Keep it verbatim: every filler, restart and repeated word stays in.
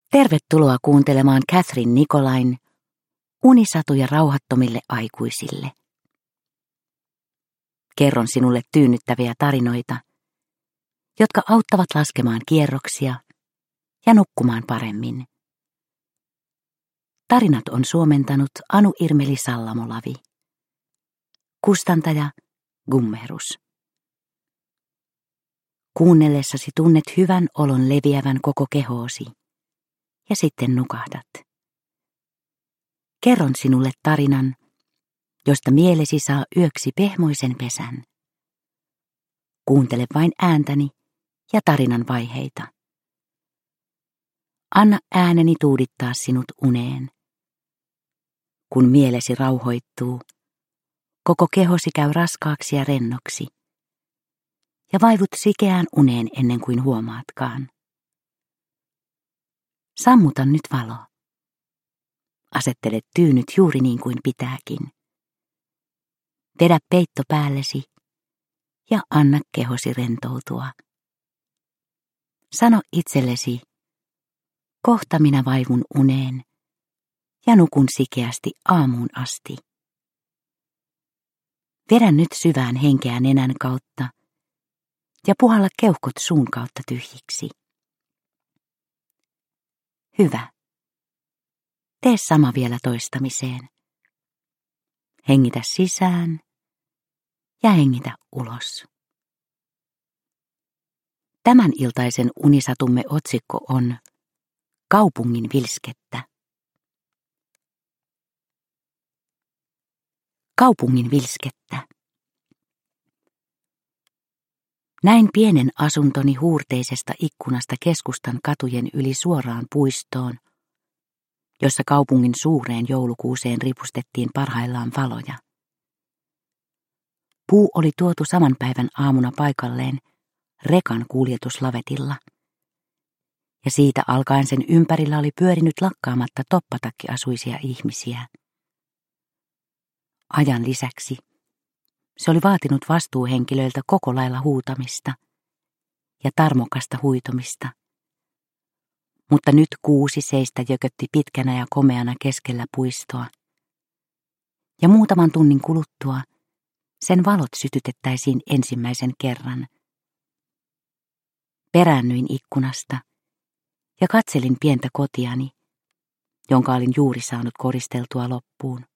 Tervetuloa kuuntelemaan Catherine Nicolain unisatuja rauhattomille aikuisille. Kerron sinulle tyynnyttäviä tarinoita, jotka auttavat laskemaan kierroksia ja nukkumaan paremmin. Tarinat on suomentanut Anu Irmeli Sallamolavi. Kustantaja Gummerus. Kuunnellessasi tunnet hyvän olon leviävän koko kehoosi ja sitten nukahdat. Kerron sinulle tarinan, josta mielesi saa yöksi pehmoisen pesän. Kuuntele vain ääntäni ja tarinan vaiheita. Anna ääneni tuudittaa sinut uneen. Kun mielesi rauhoittuu, koko kehosi käy raskaaksi ja rennoksi, ja vaivut sikeään uneen ennen kuin huomaatkaan. Sammuta nyt valo. Asettele tyynyt juuri niin kuin pitääkin. Vedä peitto päällesi ja anna kehosi rentoutua. Sano itsellesi, kohta minä vaivun uneen ja nukun sikeästi aamuun asti. Vedä nyt syvään henkeä nenän kautta ja puhalla keuhkot suun kautta tyhjiksi. Hyvä. Tee sama vielä toistamiseen. Hengitä sisään ja hengitä ulos. Tämän iltaisen unisatumme otsikko on Kaupungin vilskettä. Kaupungin vilskettä. Näin pienen asuntoni huurteisesta ikkunasta keskustan katujen yli suoraan puistoon, jossa kaupungin suureen joulukuuseen ripustettiin parhaillaan valoja. Puu oli tuotu saman päivän aamuna paikalleen rekan kuljetuslavetilla, ja siitä alkaen sen ympärillä oli pyörinyt lakkaamatta toppatakkiasuisia ihmisiä. Ajan lisäksi se oli vaatinut vastuuhenkilöiltä koko lailla huutamista ja tarmokasta huitomista. Mutta nyt kuusi seistä jökötti pitkänä ja komeana keskellä puistoa. Ja muutaman tunnin kuluttua sen valot sytytettäisiin ensimmäisen kerran. Peräännyin ikkunasta ja katselin pientä kotiani, jonka olin juuri saanut koristeltua loppuun.